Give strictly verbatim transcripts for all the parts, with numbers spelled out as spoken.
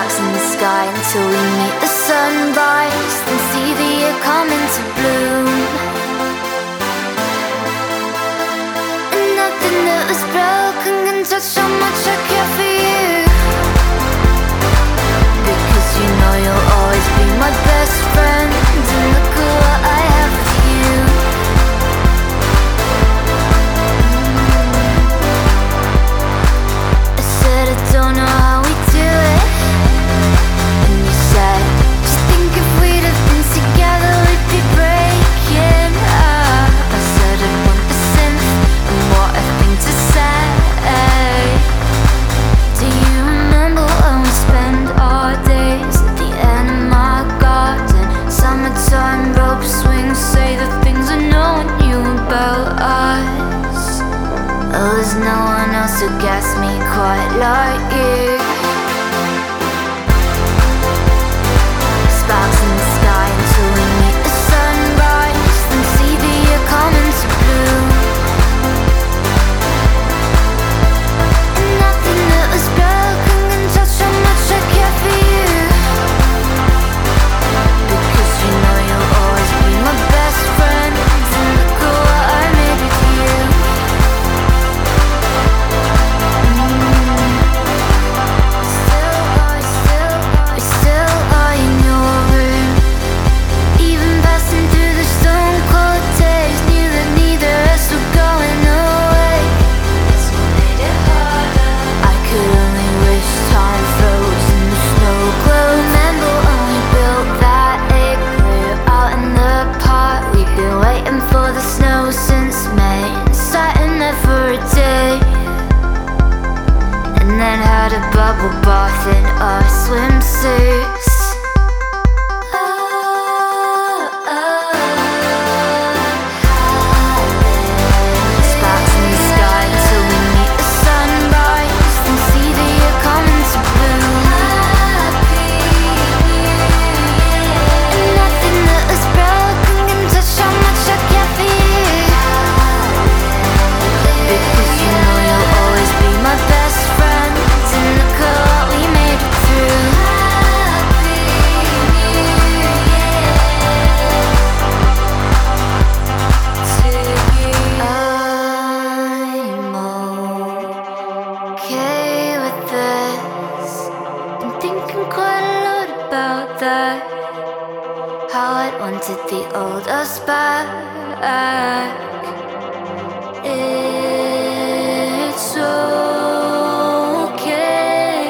Sparks in the sky until we meet the sunrise, then see the year come into bloom. And nothing that was broken can touch how much I care for you, because you know you'll always be my best friend. And look at what I have with you. I said I don't know how we do it, and you said, just think if we'd have been together we'd be breaking up. I said I'd want a synth and what a thing to say. Do you remember when we spent our days at the end of my garden? Summertime rope swings, say the things I know and you about us. Oh, there's no one else who gets me quite like you. Sparks in the sky until we meet the sunrise, then see the year come into bloom. And nothing that was broken can touch how much I care for you, because you know you'll always be my best friend. And look at what I made with you. Still are, still are, we still are in your room. Even passing through the stone cold days, knew that neither of us were going away. That's what made it harder. I could only wish time froze in the snow glow. Remember when we built that igloo out in the park? We've been waiting for the snow since May, and sat in there for a day, and then had a bubble bath in our swimsuits. Oh, oh. Sparks in the sky until we meet the sunrise, then see the year come into bloom. And nothing that was broken can touch how much I care for you, because you know you'll always be my best friend. And look at what we made it through. I'm okay with this. Been thinking quite a lot about that, how I'd wanted the old us back. It's okay,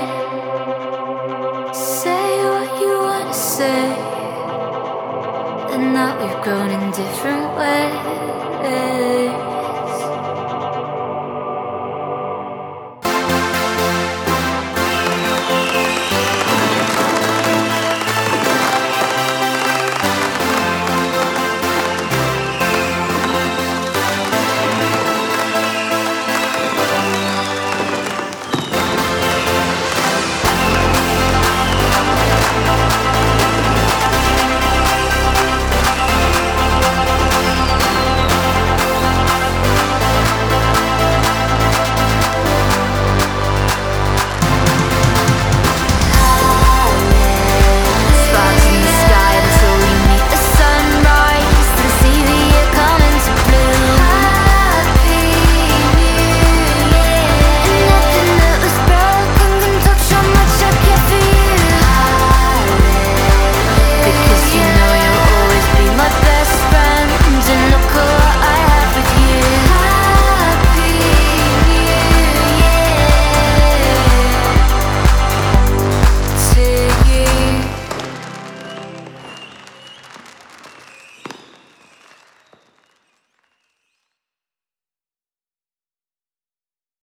say what you wanna say, and that we've grown in different ways.